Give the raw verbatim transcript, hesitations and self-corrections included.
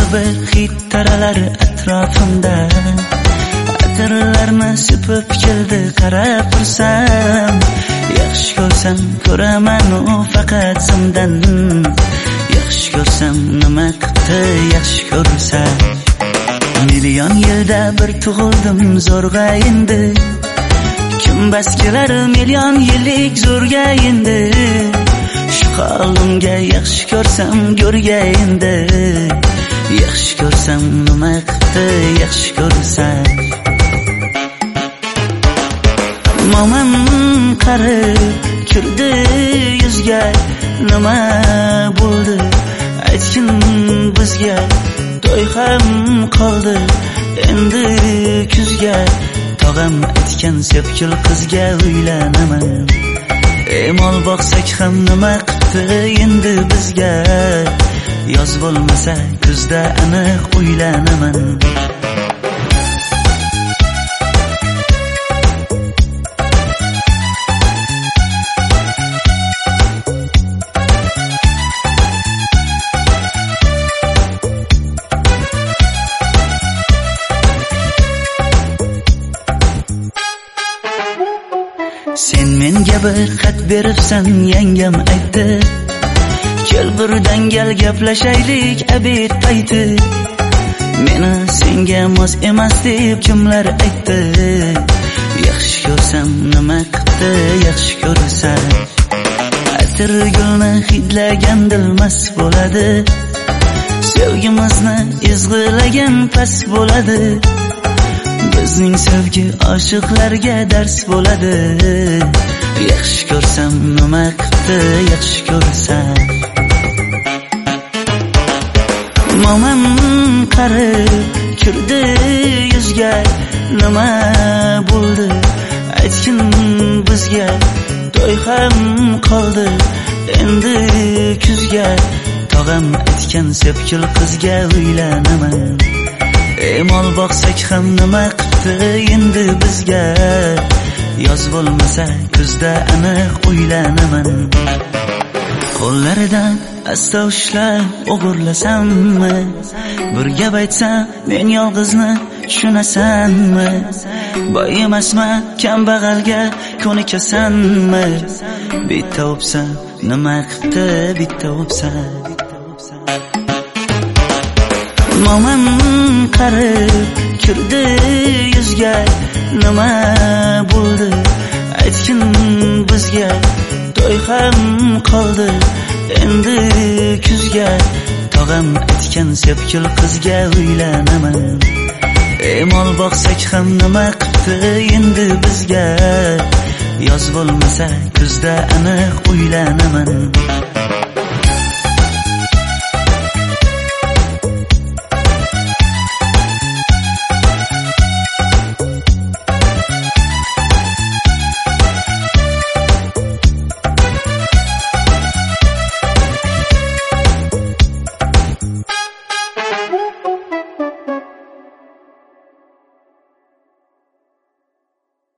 kabi hid taralar atrofimda. Atirlarni sepib keldi qarab tursam, yaxshi ko'rsam ko'raman u faqat simdan. Yaxshi ko'rsam nima qildi yaxshi ko'rsa. Million yilda bir tug'ildim zo'rg'a endi. Kim bas kelar million yillik zo'rga endi. Shu holimga yaxshi ko'rsam go'rga endi. Yaxshi ko'rsam nima qildi yaxshi ko'rsa. Momam qarib kirdi yuzga, nima bo'ldi aytgin bizga. To'y ham qoldi endi kuzga, tog'am aytgan sepkil qizga uylanaman. Emol boqsak ham nima qildi endi bizga. Yoz bo'lmasa kuzda aniq uylanaman. Sen menga bir xat beribsan, yangam aytdi. Kel birdan gal gaplashaylik abid payti. Meni senga mos emas deb kimlar aytdi. Yaxshi ko'rsam nima qildi yaxshi ko'rsa. Atir gulni hidlagan dilmas bo'ladi. Sevgimizni izg'ilagan pas bo'ladi. Bizning sevgi oshiqlarga dars bo'ladi. Yaxshi ko'rsam nima qildi yaxshi ko'rsa. Momam qarib kirdi yuzga, nima bo'ldi aytgin bizga. To'y ham qoldi endi kuzga, tog'am aytgan sepkil qizga uylanaman. Emol boqsak ham nima qildi endi bizga. Yoz bo'lmasa kuzda aniq uylanaman. Qo'llaridan asta ushlab o'g'irlasammi? Bir gap aytsam men yolg'izni tushunasanmi? Boy emasman kambag'alga ko'nikasanmi? Bitta o'psa nima qildi bitta o'psa. Momam qarib kirdi yuzga, nima bo'ldi aytgin bizga. To'y ham qoldi endi kuzga, tog'am aytgan sepkil qizga uylanaman. Emol boqsak ham nima qildi endi bizga. Yoz bo'lmasa kuzda aniq uylanaman.